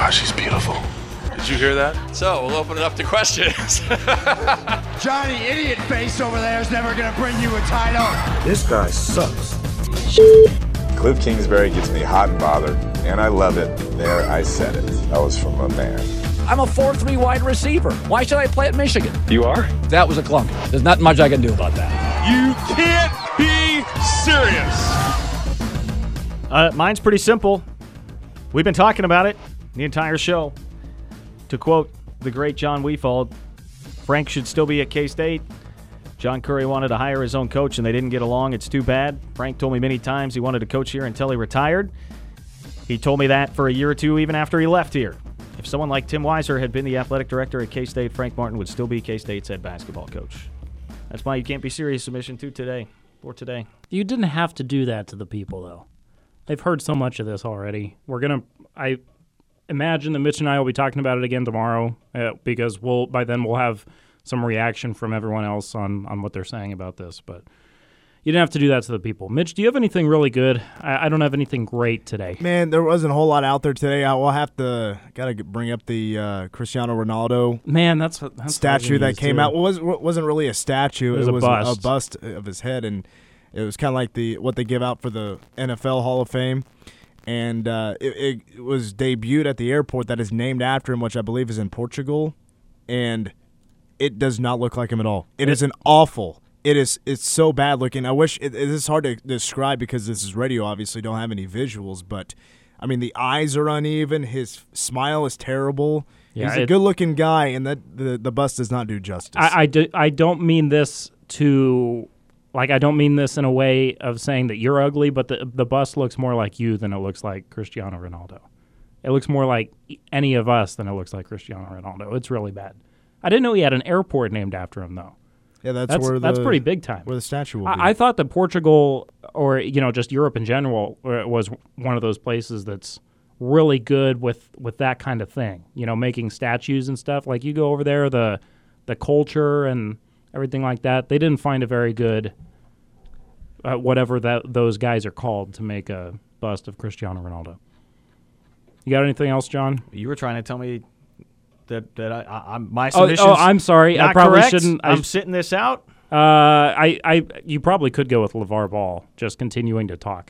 God, she's beautiful. Did you hear that? So we'll open it up to questions. Johnny Idiot Face over there is never going to bring you a title. This guy sucks. Cliff Kingsbury gets me hot and bothered, and I love it. There, I said it. That was from a man. I'm a 4-3 wide receiver. Why should I play at Michigan? You are? That was a clunk. There's not much I can do about that. You can't be serious. Mine's pretty simple. We've been talking about it the entire show. To quote the great John Weefald, Frank should still be at K-State. John Curry wanted to hire his own coach, and they didn't get along. It's too bad. Frank told me many times he wanted to coach here until he retired. He told me that for a year or two even after he left here. If someone like Tim Weiser had been the athletic director at K-State, Frank Martin would still be K-State's head basketball coach. That's my You Can't Be Serious submission for today. You didn't have to do that to the people, though. They've heard so much of this already. I imagine that Mitch and I will be talking about it again tomorrow because by then we'll have some reaction from everyone else on what they're saying about this. But you didn't have to do that to the people. Mitch, do you have anything really good? I don't have anything great today. Man, there wasn't a whole lot out there today. I will have to bring up the Cristiano Ronaldo that's statue that came out. It wasn't really a statue. It was a bust of his head, and it was kind of like what they give out for the NFL Hall of Fame. And it was debuted at the airport that is named after him, which I believe is in Portugal. And it does not look like him at all. It is an awful. It's so bad looking. I wish it is hard to describe because this is radio. Obviously, don't have any visuals, but I mean the eyes are uneven. His smile is terrible. Yeah, he's a good looking guy, and the bust does not do justice. I don't mean this to. I don't mean this in a way of saying that you're ugly, but the bust looks more like you than it looks like Cristiano Ronaldo. It looks more like any of us than it looks like Cristiano Ronaldo. It's really bad. I didn't know he had an airport named after him, though. Yeah, that's pretty big time. Where the statue will be. I thought that Portugal, or just Europe in general, was one of those places that's really good with that kind of thing. Making statues and stuff. Like you go over there, the culture and everything like that. They didn't find a very good. Whatever those guys are called to make a bust of Cristiano Ronaldo. You got anything else, John? You were trying to tell me that my submission's I'm sorry. Not I probably correct. shouldn't. I'm sitting this out. You probably could go with LeVar Ball, just continuing to talk.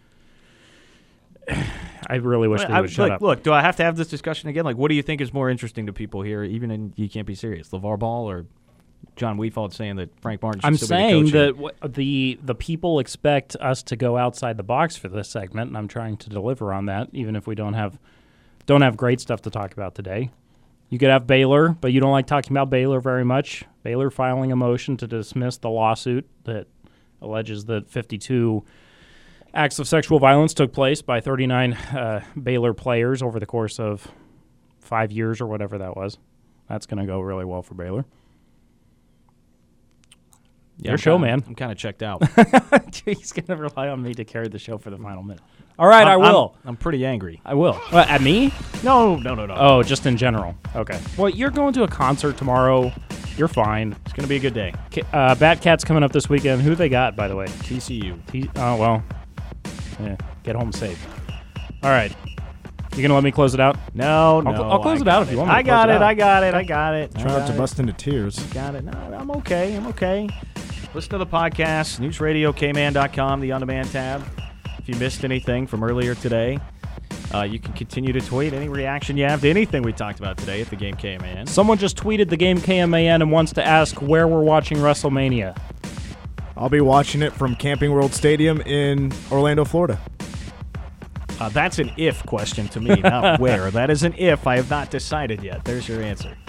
I really wish they would shut up. Look, do I have to have this discussion again? What do you think is more interesting to people here, even in You Can't Be Serious? LeVar Ball or John Weefald saying that Frank Martin should still be the coach? I'm saying that the people expect us to go outside the box for this segment, and I'm trying to deliver on that, even if we don't have great stuff to talk about today. You could have Baylor, but you don't like talking about Baylor very much. Baylor filing a motion to dismiss the lawsuit that alleges that 52 acts of sexual violence took place by 39 Baylor players over the course of 5 years or whatever that was. That's going to go really well for Baylor. Yeah, Your show, man. I'm kind of checked out. He's going to rely on me to carry the show for the final minute. All right, I will. I'm pretty angry. I will. At me? No. Oh, just in general. Okay. Well, you're going to a concert tomorrow. You're fine. It's going to be a good day. Batcat's coming up this weekend. Who they got, by the way? TCU. Oh, well. Yeah, get home safe. All right. You going to let me close it out? No. I'll close it out if you want me to I got it. Try not to bust into tears. Got it. No, I'm okay. Listen to the podcast, newsradiokman.com, the on-demand tab. If you missed anything from earlier today, you can continue to tweet any reaction you have to anything we talked about today at the Game KMAN. Someone just tweeted the Game KMAN and wants to ask where we're watching WrestleMania. I'll be watching it from Camping World Stadium in Orlando, Florida. That's an if question to me, not where. That is an if. I have not decided yet. There's your answer.